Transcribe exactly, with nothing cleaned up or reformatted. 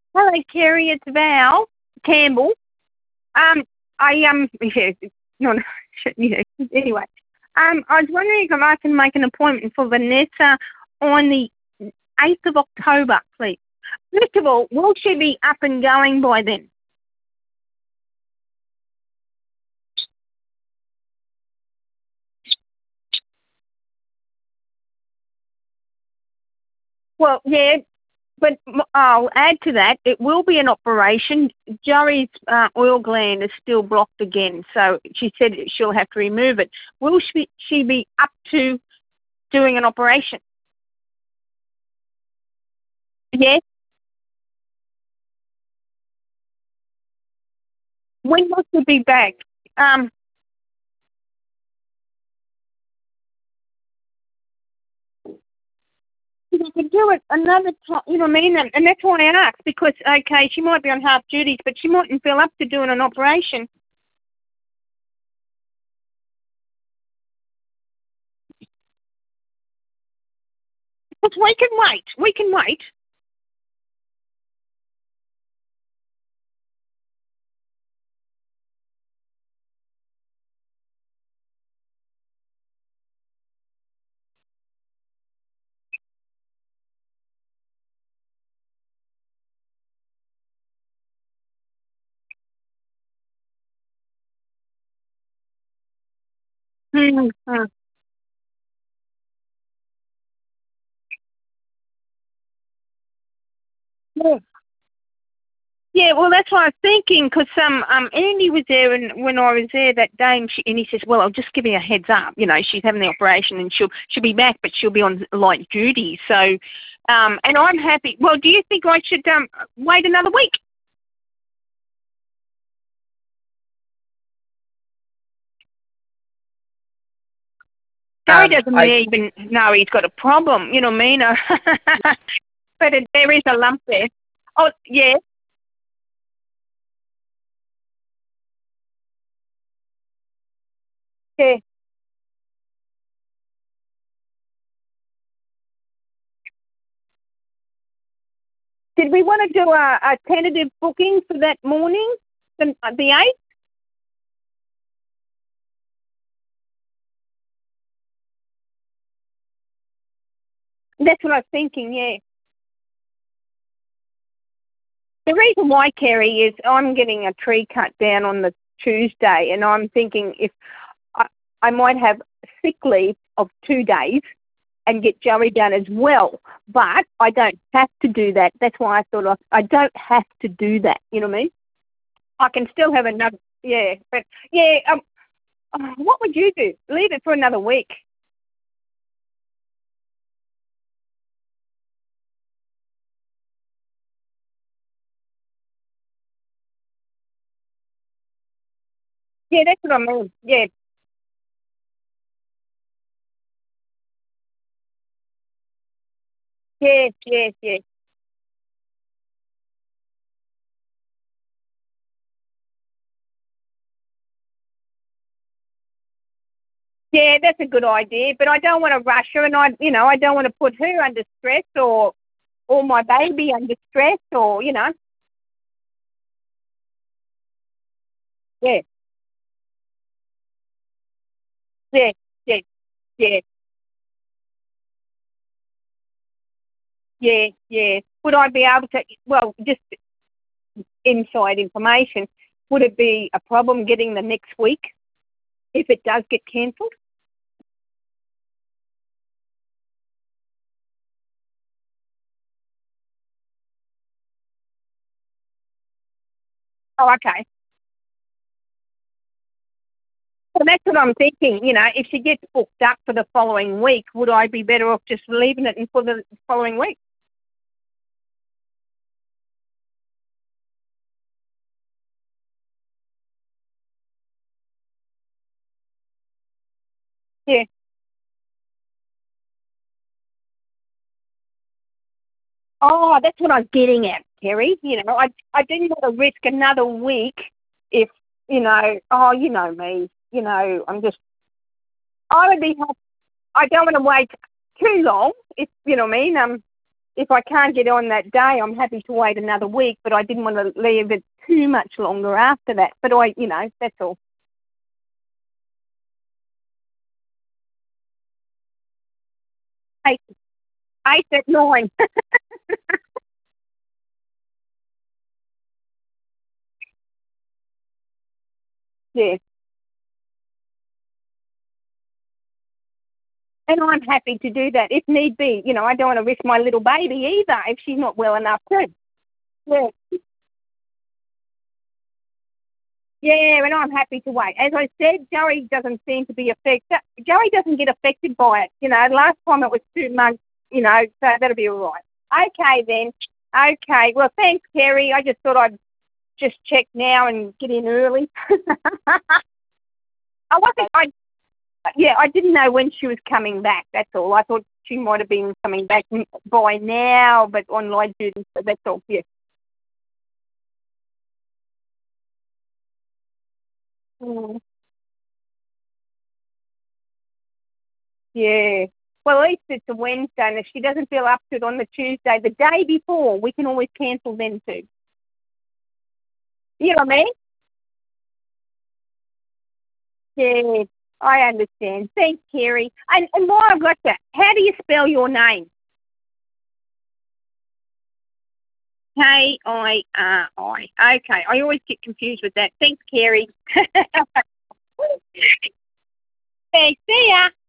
Hello, Kerry. It's Val Campbell. Um, I um, yeah, no, no, shit, yeah. Anyway, um, I was wondering if I can make an appointment for Vanessa on the eighth of October, please. First of all, will she be up and going by then? Well, yeah, but m- I'll add to that. It will be an operation. Joey's uh, oil gland is still blocked again, so she said she'll have to remove it. Will she she be up to doing an operation? Yes. When will she be back? Um, if I could do it another time, you know what I mean? And, and that's why I asked, because, okay, she might be on half duties, but she mightn't feel up to doing an operation. But we can wait. We can wait. Mm-hmm. Yeah. Yeah, well, that's what I was thinking, because um, um, Andy was there, and when I was there that day, and, she, and he says, well, I'll just give you a heads up. You know, she's having the operation, and she'll she'll be back, but she'll be on light duty. So, um, and I'm happy. Well, do you think I should um wait another week? Gary Um, doesn't I even know he's got a problem, you know what I mean? But it, there is a lump there. Oh, yeah, yeah. Did we want to do a, a tentative booking for that morning, the, the eighth? That's what I was thinking, yeah. The reason why, Kerry, is I'm getting a tree cut down on the Tuesday, and I'm thinking if I, I might have sick leave of two days and get Joey done as well, but I don't have to do that. That's why I thought I, I don't have to do that, you know what I mean? I can still have another, yeah, but yeah, um, uh, what would you do? Leave it for another week. Yeah, that's what I mean. Yeah, yes, yes, yes. Yeah, that's a good idea, but I don't want to rush her, and I, you know, I don't want to put her under stress or or my baby under stress, or you know, yeah, yeah, yeah, yeah, yeah, yeah. Would I be able to? Well, just inside information. Would it be a problem getting the next week if it does get cancelled? Oh, okay. Well, that's what I'm thinking. You know, if she gets booked up for the following week, would I be better off just leaving it for the following week? Yeah. Oh, that's what I was getting at, Kerry. You know, I I didn't want to risk another week if, you know, oh, you know me. You know, I'm just, I would be, I don't want to wait too long, if, you know what I mean? Um, if I can't get on that day, I'm happy to wait another week, but I didn't want to leave it too much longer after that. But I, you know, that's all. Eight, eight at nine. Yeah. And I'm happy to do that if need be. You know, I don't want to risk my little baby either if she's not well enough too. Yeah. Yeah, and I'm happy to wait. As I said, Joey doesn't seem to be affected. Joey doesn't get affected by it. You know, last time it was two months, you know, so that'll be all right. Okay, then. Okay. Well, thanks, Kerry. I just thought I'd just check now and get in early. I wasn't, I, yeah, I didn't know when she was coming back. That's all. I thought she might have been coming back by now, but on light duty, so that's all. Yeah. Mm. Yeah. Well, at least it's a Wednesday, and if she doesn't feel up to it on the Tuesday, the day before, we can always cancel then too. You know what I mean? Yeah, I understand. Thanks, Kerry. And, and while I've got that, how do you spell your name? K I R I. Okay, I always get confused with that. Thanks, Kerry. Thanks. See ya.